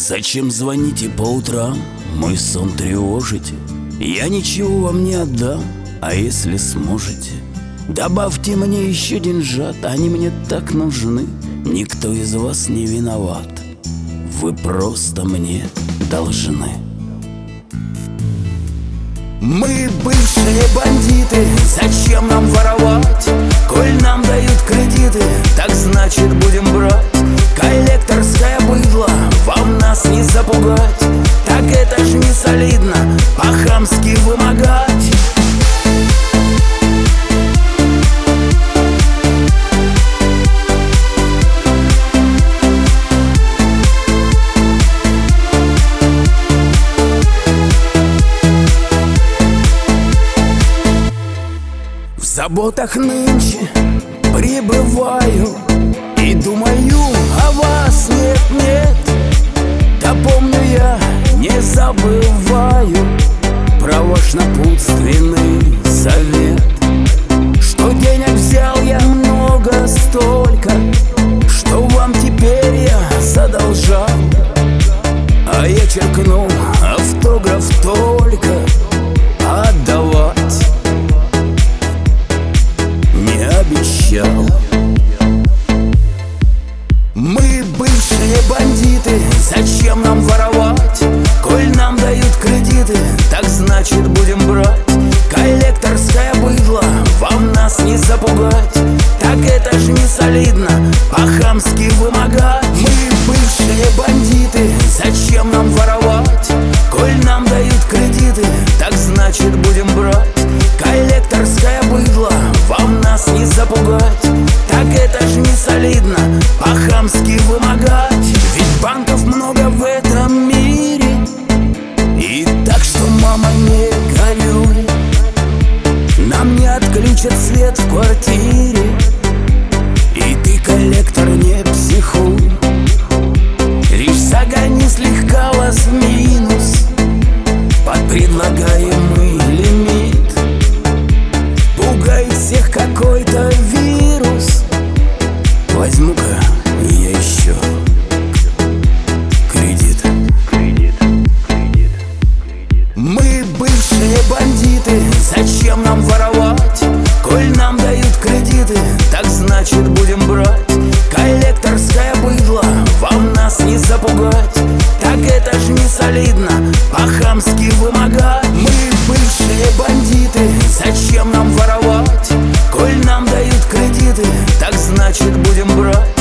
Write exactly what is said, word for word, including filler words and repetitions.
Зачем звоните по утрам, мой сон тревожите? Я ничего вам не отдам, а если сможете, добавьте мне еще деньжат, они мне так нужны. Никто из вас не виноват, вы просто мне должны. Мы бывшие бандиты, зачем нам воровать? Коль нам дают кредиты, так значит будем брать. Коллекторское быдло, вам нас не запугать. Так это ж не солидно, по-хамски вымогать. В заботах нынче пребываю и думаю о вас, нет-нет. Да помню я, не забываю про ваш напутственный совет, что денег взял я много столько, что вам теперь я задолжал. А я черкнул автограф только, отдавать не обещал. Мы бывшие бандиты, зачем нам воровать? Коль нам дают кредиты, так значит будем брать. Коллекторское быдло, вам нас не запугать. Так это ж не солидно, по-хамски вымогать. Мы бывшие бандиты, зачем нам воровать? Коль нам дают кредиты, так значит будем брать. Коллекторское быдло, вам нас не запугать. Так это ж не солидно, по-хамски вымогать. Ведь банков много в этом мире, и так что, мама, не горюй, нам не отключат свет в квартире. И ты, коллектор, не психуй, лишь загони слегка вас в минус под предлагаемый лимит. Пугает всех какой-то вирус. Возьму-ка я еще кредит. Мы бывшие бандиты, зачем нам воровать? Коль нам дают кредиты, так значит будем брать. Коллекторское быдло, вам нас не запугать. Так это ж не солидно, по-хамски вымогать. Мы бывшие бандиты, зачем нам воровать? Коль нам дают кредиты, так значит будем брать.